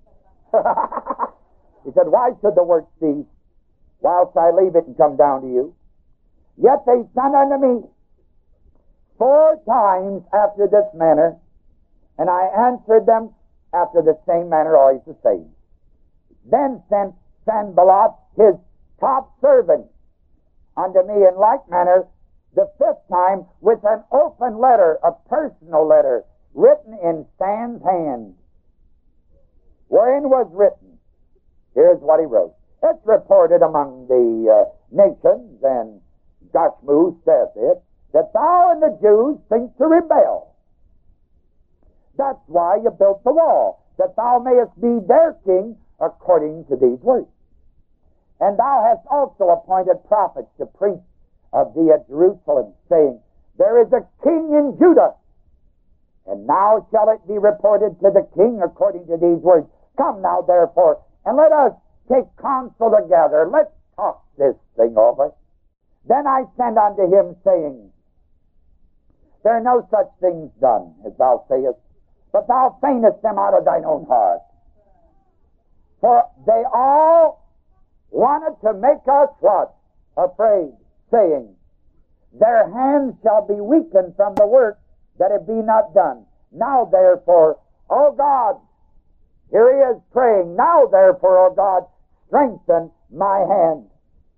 He said, Why should the work cease, whilst I leave it and come down to you? Yet they sent unto me 4 times after this manner, and I answered them after the same manner, always the same. Then sent Sanballat his top servant unto me in like manner the 5th time with an open letter, a personal letter, written in San's hand, wherein was written, here's what he wrote. It's reported among the nations, and Joshua saith it, that thou and the Jews think to rebel. That's why you built the wall, that thou mayest be their king according to these words. And thou hast also appointed prophets to preach of thee at Jerusalem, saying, There is a king in Judah, and now shall it be reported to the king according to these words. Come now, therefore, and let us take counsel together. Let's talk this thing over. Then I sent unto him, saying, There are no such things done, as thou sayest, but thou feignest them out of thine own heart. For they all wanted to make us what? Afraid, saying, Their hands shall be weakened from the work, that it be not done. Now therefore, O God, here he is praying, Now therefore, O God, strengthen my hand.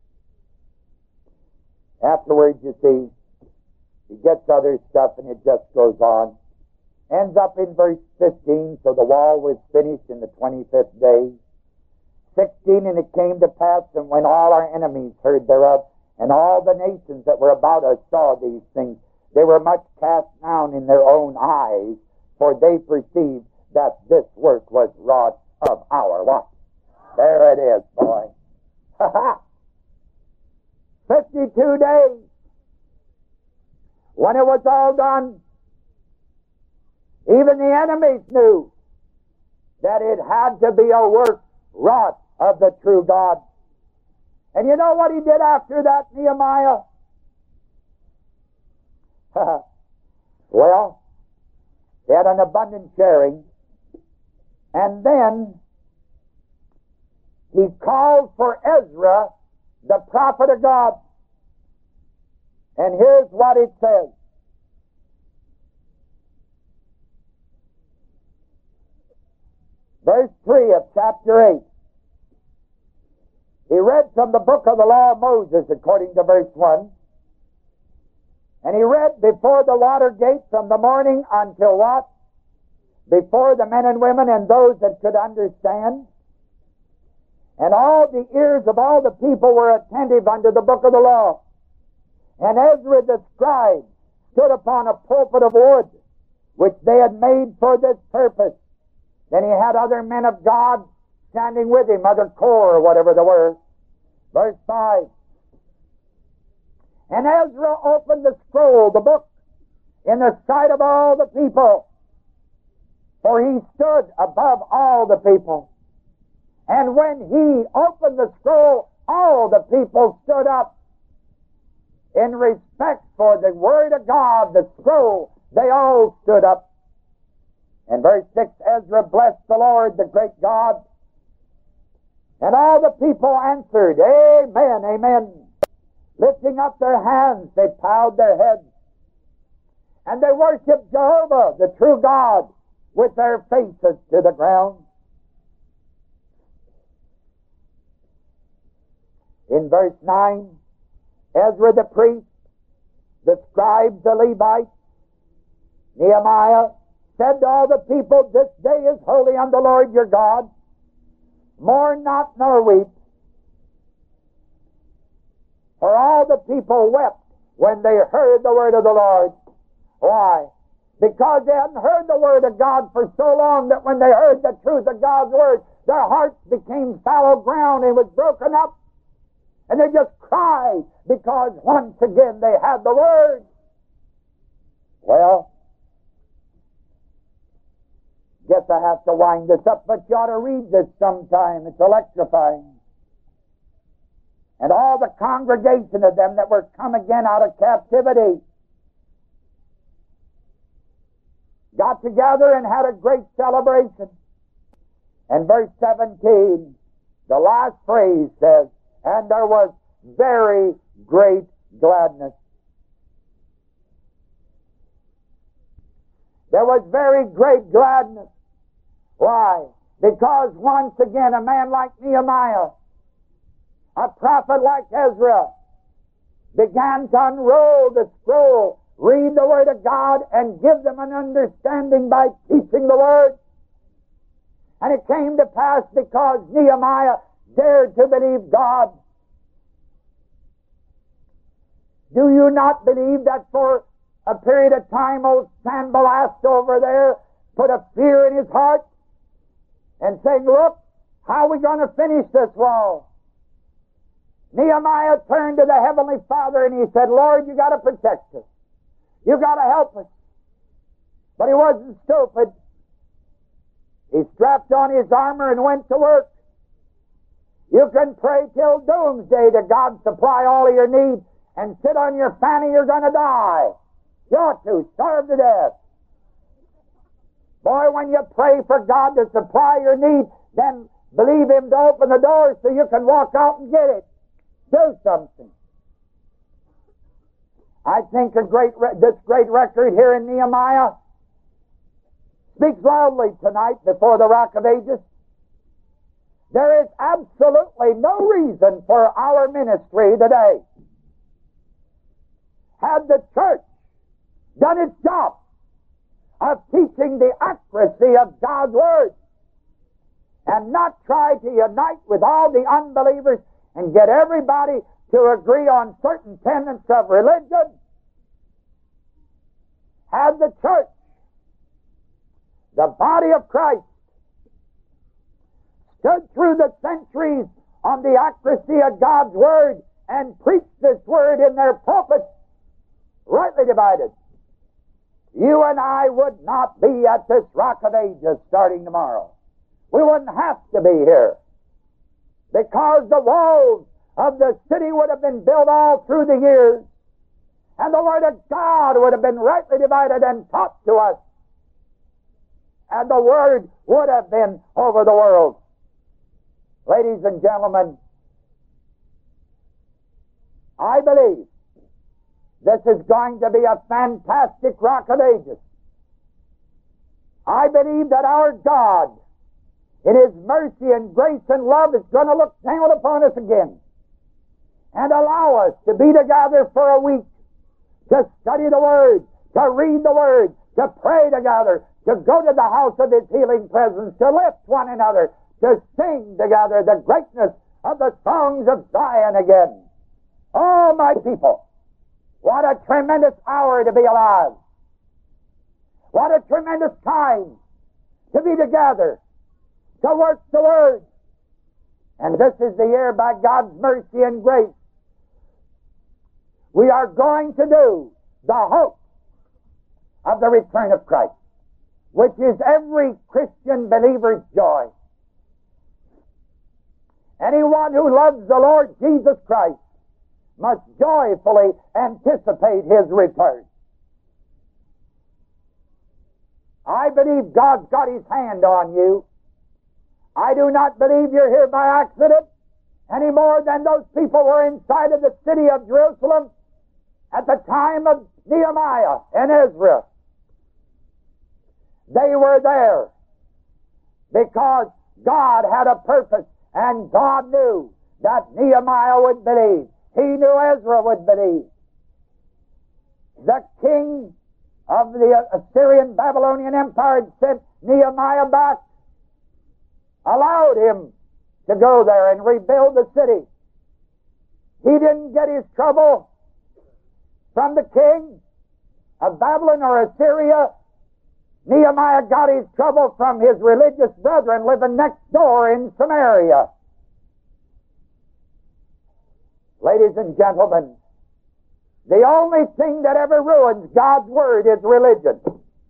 Afterwards, you see, he gets other stuff and it just goes on. Ends up in verse 15, so the wall was finished in the 25th day. 16, and it came to pass, and when all our enemies heard thereof, and all the nations that were about us saw these things, they were much cast down in their own eyes, for they perceived that this work was wrought of our what? There it is, boy. 52 days. When it was all done, even the enemies knew that it had to be a work wrought of the true God. And you know what he did after that, Nehemiah? Well, he had an abundant sharing, and then he called for Ezra, the prophet of God. And here's what it says. Verse 3 of chapter 8. He read from the book of the law of Moses according to verse 1. And he read before the water gate from the morning until what? Before the men and women and those that could understand. And all the ears of all the people were attentive unto the book of the law. And Ezra the scribe stood upon a pulpit of wood, which they had made for this purpose. Then he had other men of God standing with him, other corps or whatever they were. Verse 5. And Ezra opened the scroll, the book, in the sight of all the people, for he stood above all the people. And when he opened the scroll, all the people stood up. In respect for the Word of God, the scroll, they all stood up. And verse 6, Ezra blessed the Lord, the great God. And all the people answered, Amen, Amen. Lifting up their hands, they bowed their heads. And they worshiped Jehovah, the true God, with their faces to the ground. In verse 9, Ezra the priest, the scribes, the Levites, Nehemiah said to all the people, This day is holy unto the Lord your God. Mourn not nor weep. For all the people wept when they heard the word of the Lord. Why? Because they hadn't heard the word of God for so long that when they heard the truth of God's word, their hearts became fallow ground and was broken up. And they just cried because once again they had the word. Well, guess I have to wind this up, but you ought to read this sometime. It's electrifying. And all the congregation of them that were come again out of captivity got together and had a great celebration. And verse 17, the last phrase says, and there was very great gladness. There was very great gladness. Why? Because once again a man like Nehemiah, a prophet like Ezra, began to unroll the scroll, read the Word of God, and give them an understanding by teaching the Word. And it came to pass because Nehemiah dared to believe God. Do you not believe that for a period of time old Sanballat over there put a fear in his heart and saying, look, how are we going to finish this wall? Nehemiah turned to the Heavenly Father and he said, Lord, you got to protect us. You got to help us. But he wasn't stupid. He strapped on his armor and went to work. You can pray till doomsday to God supply all of your needs and sit on your fanny, you're going to die. You ought to starve to death. Boy, when you pray for God to supply your need, then believe Him to open the door so you can walk out and get it. Do something. I think this great record here in Nehemiah speaks loudly tonight before the Rock of Ages. There is absolutely no reason for our ministry today. Had the church done its job of teaching the accuracy of God's Word and not try to unite with all the unbelievers and get everybody to agree on certain tenets of religion, had the church, the body of Christ, stood through the centuries on the accuracy of God's Word and preached this Word in their pulpits, rightly divided, you and I would not be at this Rock of Ages starting tomorrow. We wouldn't have to be here because the walls of the city would have been built all through the years and the Word of God would have been rightly divided and taught to us and the Word would have been over the world. Ladies and gentlemen, I believe this is going to be a fantastic Rock of Ages. I believe that our God, in His mercy and grace and love, is going to look down upon us again and allow us to be together for a week, to study the Word, to read the Word, to pray together, to go to the house of His healing presence, to lift one another, to sing together the greatness of the songs of Zion again. Oh, my people, what a tremendous hour to be alive. What a tremendous time to be together, to work the Word. And this is the year, by God's mercy and grace, we are going to do the hope of the return of Christ, which is every Christian believer's joy. Anyone who loves the Lord Jesus Christ must joyfully anticipate His return. I believe God's got His hand on you. I do not believe you're here by accident any more than those people were inside of the city of Jerusalem at the time of Nehemiah and Ezra. They were there because God had a purpose, and God knew that Nehemiah would believe. He knew Ezra would believe. The king of the Assyrian Babylonian Empire had sent Nehemiah back, allowed him to go there and rebuild the city. He didn't get his trouble from the king of Babylon or Assyria. Nehemiah got his trouble from his religious brethren living next door in Samaria. Ladies and gentlemen, the only thing that ever ruins God's Word is religion.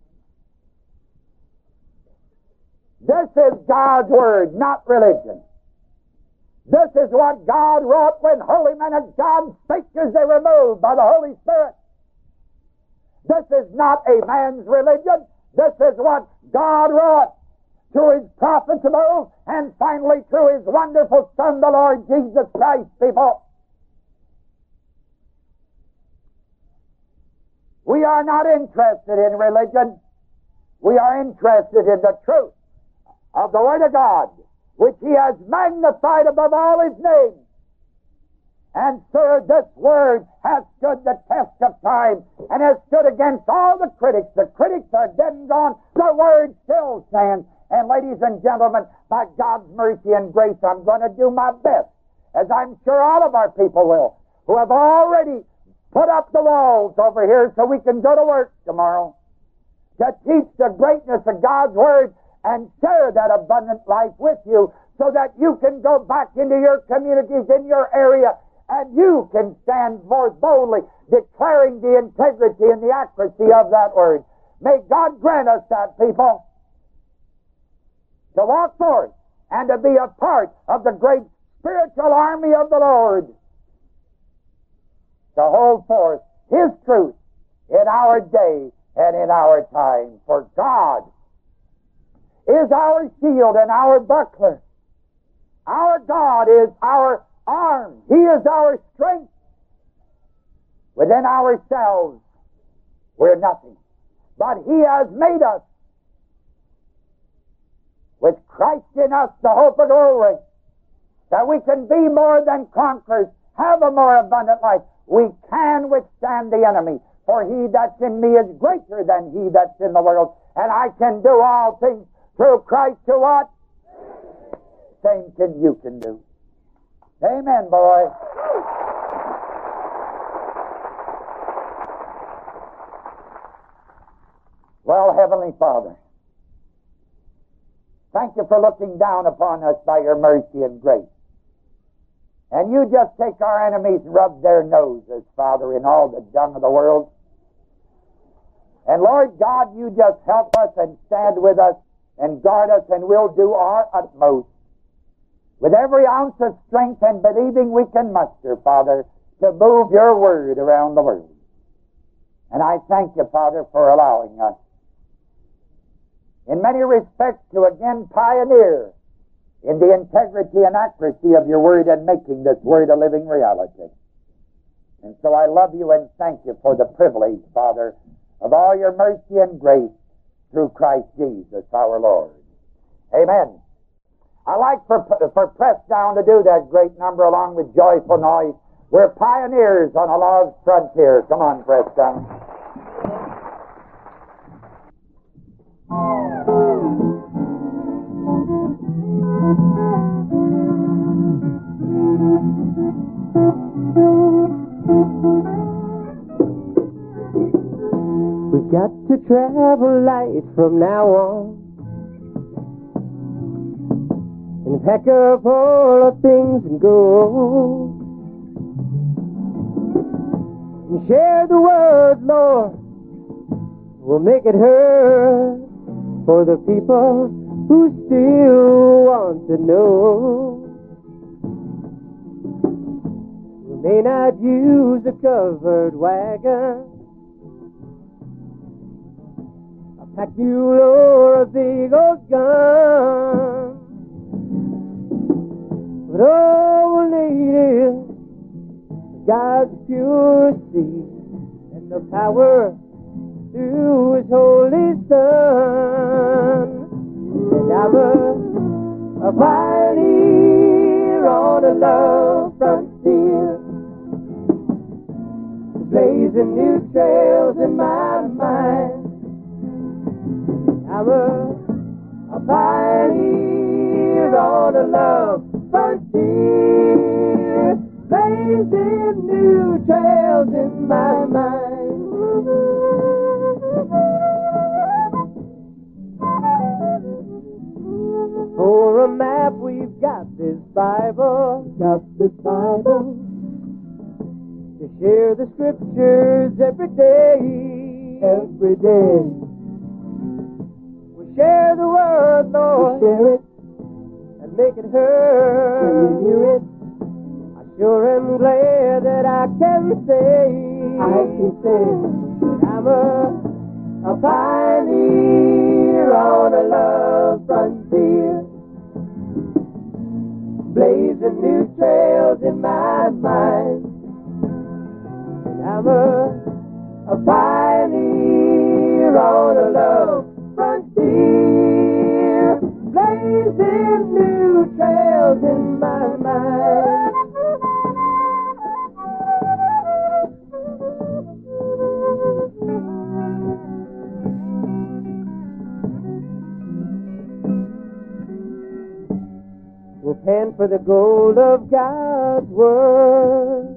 This is God's Word, not religion. This is what God wrote when holy men of God spake as they were moved by the Holy Spirit. This is not a man's religion. This is what God wrote through His prophets of old, and finally through His wonderful Son, the Lord Jesus Christ, people. We are not interested in religion. We are interested in the truth of the Word of God, which He has magnified above all His name. And, sir, this Word has stood the test of time and has stood against all the critics. The critics are dead and gone. The Word still stands. And, ladies and gentlemen, by God's mercy and grace, I'm going to do my best, as I'm sure all of our people will, who have already put up the walls over here so we can go to work tomorrow, to teach the greatness of God's Word and share that abundant life with you, so that you can go back into your communities, in your area, and you can stand forth boldly, declaring the integrity and the accuracy of that Word. May God grant us that, people, to walk forth and to be a part of the great spiritual army of the Lord, to hold forth His truth in our day and in our time. For God is our shield and our buckler. Our God is our arm. He is our strength. Within ourselves, we're nothing. But He has made us, with Christ in us, the hope of glory, that we can be more than conquerors, have a more abundant life. We can withstand the enemy, for He that's in me is greater than he that's in the world. And I can do all things through Christ who what? Same thing you can do. Amen, boy. Well, Heavenly Father, thank You for looking down upon us by Your mercy and grace. And You just take our enemies and rub their noses, Father, in all the dung of the world. And Lord God, You just help us and stand with us and guard us, and we'll do our utmost with every ounce of strength and believing we can muster, Father, to move Your Word around the world. And I thank You, Father, for allowing us, in many respects, to again pioneer in the integrity and accuracy of Your Word and making this Word a living reality. And so I love You and thank You for the privilege, Father, of all Your mercy and grace through Christ Jesus our Lord. Amen. I like for Press Down to do that great number along with Joyful Noise. We're pioneers on a love's frontier. Come on, Press Down. We've got to travel light from now on, and pack up all our things and go. and share the word, Lord. We'll make it heard for the people who still want to know. We may not use a covered wagon, a pack mule or a big old gun, but all we'll need is God's pure seed and the power through His Holy Son. And I'm a pioneer on a love frontier, blazing new trails in my mind. I'm a pioneer on a love frontier, blazing new trails in my mind. For a map, we've got this Bible, to share the scriptures every day. We share the word, Lord, share it and make it heard. Can you hear it? I sure am glad that I can say that I'm a pioneer on a love frontier, blazing new trails in my mind. I'm a pioneer on a love frontier, blazing new trails in my mind. We'll pan for the gold of God's word.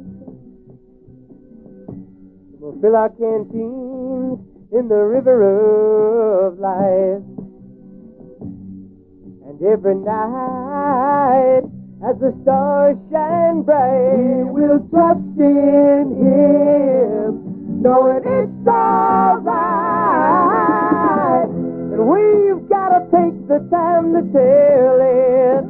We'll fill our canteens in the river of life. And every night, as the stars shine bright, we'll trust in Him, knowing it's all right. And we've got to take the time to tell it.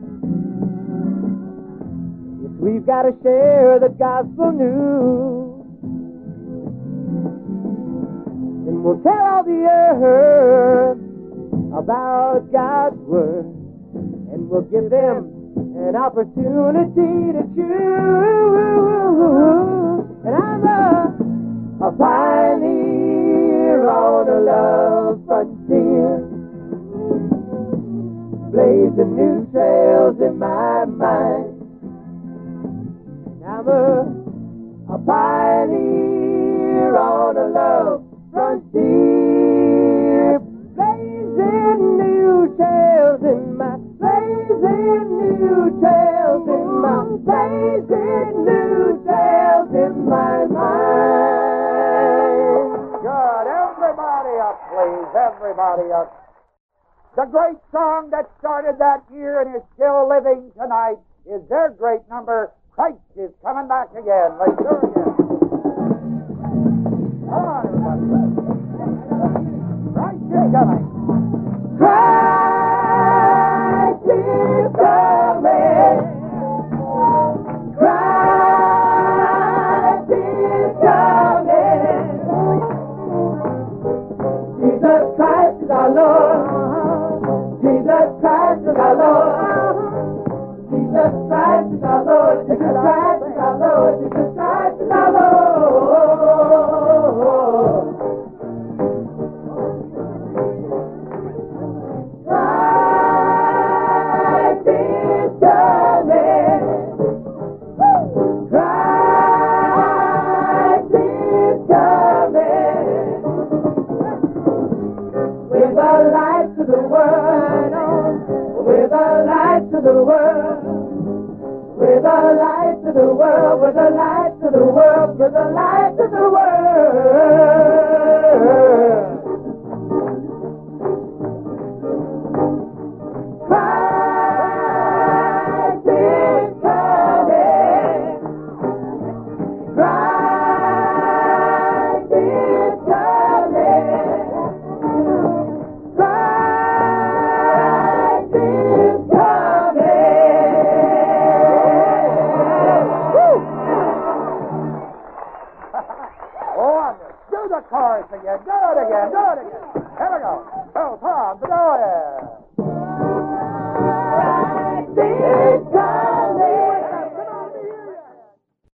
We've got to share the gospel news, and we'll tell all the earth about God's word, and we'll give them an opportunity to choose. And I'm a pioneer on a love frontier, blazing new trails in my mind. I'm a pioneer on a love frontier, blazing new trails in my, blazing new trails in my, blazing new trails in my mind. Good. Everybody up, please. Everybody up. The great song that started that year and is still living tonight is their great number, Christ is coming back again. Let's do it again. Come on, everybody. Christ is coming. Christ is coming. Christ is coming. Jesus Christ is our Lord. Jesus Christ is our Lord. Jesus Christ is our Lord. Jesus Christ is our Lord. Jesus Christ is our Lord. Christ is coming. Christ is coming. We're the light to the world. We're the light to the world. We're the light to the world, we're the light to the world, we're the light to the world. Christ is coming. Christ the chorus again. Do it again. Here we go. Oh, come on.